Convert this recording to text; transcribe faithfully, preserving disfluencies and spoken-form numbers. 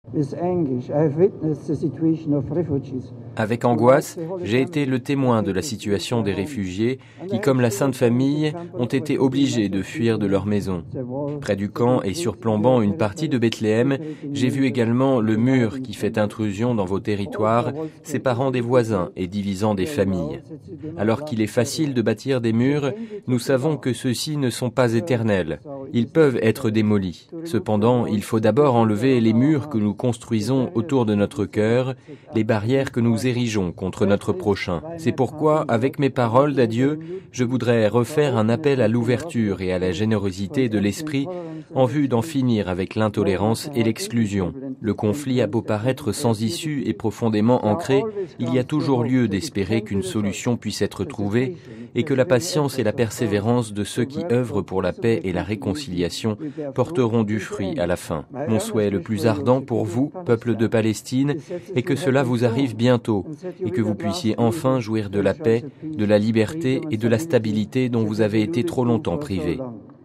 Avec angoisse, j'ai été le témoin de la situation des réfugiés qui, comme la Sainte Famille, ont été obligés de fuir de leur maison. Près du camp et surplombant une partie de Bethléem, j'ai vu également le mur qui fait intrusion dans vos territoires, séparant des voisins et divisant des familles. Alors qu'il est facile de bâtir des murs, nous savons que ceux-ci ne sont pas éternels. Ils peuvent être démolis. Cependant, il faut d'abord enlever les murs que nous construisons autour de notre cœur, les barrières que nous érigeons contre notre prochain. C'est pourquoi, avec mes paroles d'adieu, je voudrais refaire un appel à l'ouverture et à la générosité de l'esprit en vue d'en finir avec l'intolérance et l'exclusion. Le conflit a beau paraître sans issue et profondément ancré, il y a toujours lieu d'espérer qu'une solution puisse être trouvée et que la patience et la persévérance de ceux qui œuvrent pour la paix et la réconciliation porteront du fruit à la fin. Mon souhait le plus ardent pour vous, peuple de Palestine, est que cela vous arrive bientôt et que vous puissiez enfin jouir de la paix, de la liberté et de la stabilité dont vous avez été trop longtemps privés.